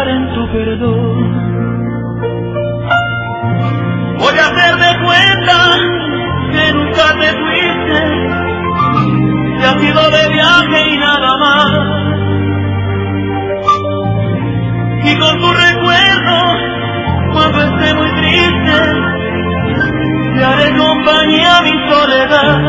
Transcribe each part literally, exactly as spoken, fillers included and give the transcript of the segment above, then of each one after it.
esperar en tu perdón. Voy a hacer de cuenta que nunca te fuiste, te has ido de viaje y nada más. Y con tu recuerdo, cuando esté muy triste, te haré compañía a mi soledad.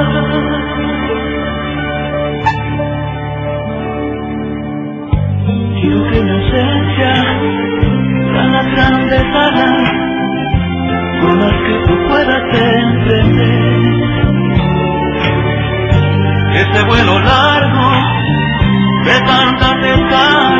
Quiero que mi ausencia sea las grandes alas con las que tú puedas entender. Ese vuelo largo de tantas escalas